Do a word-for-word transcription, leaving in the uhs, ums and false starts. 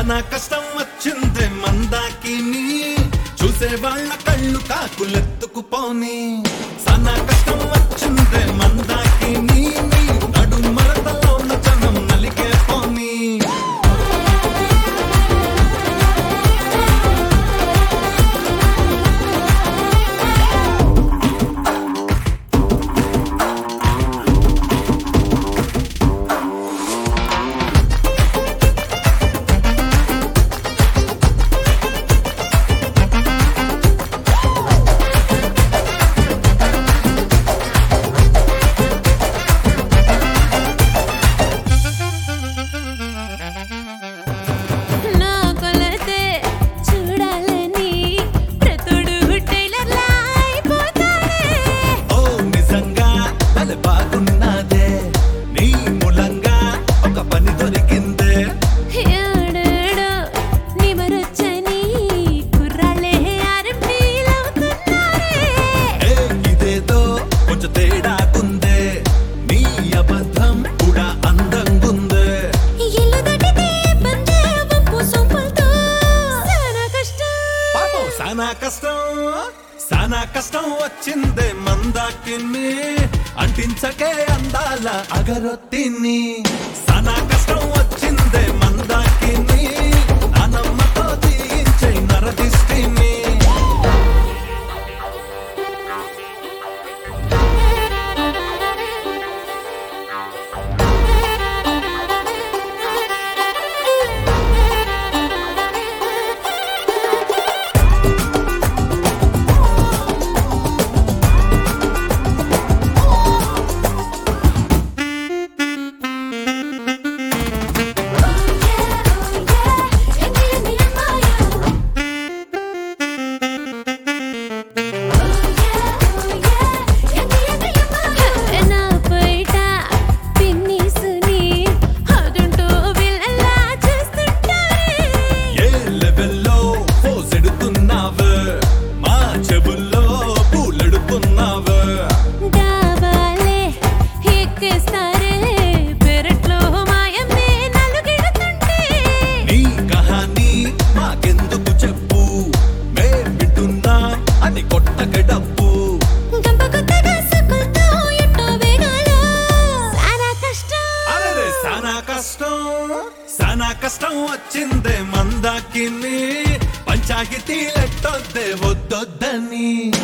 సానా కష్టం వచ్చిందే మందాకిని చూసే వాళ్ళ కళ్ళు కాకులెత్తుకుపోని సానా కష్టం వచ్చిందే మందాకిని నడు మరతలో ఉన్న జనం నలిగే పోని బాగున్నదే నీ మూలంగా ఒక పని దొరికిందే ఏడేడో నిమరొచ్చని కుర్రాళ్ళే ఆరంభిలవుతున్నారే ఏ ఇదేదో కొంచెం తేడాకుందే నీ అబద్ధం కూడా అందంగుందే ఇల్లు దాటితే బందే వంపు సొంపులతో సానా కష్టం పాపం సానా కష్టం సానా కష్టం వచ్చిందే మందాకిని అంటించకే అందాల అగరొత్తిని సానా కష్టం వచ్చిందే మందాకిని నానమ్మతో తీయించే నరదిష్టిని సానా కష్టం వచ్చిందే మందాకిని పంచాయతీలెట్టొద్దే వద్దొద్దని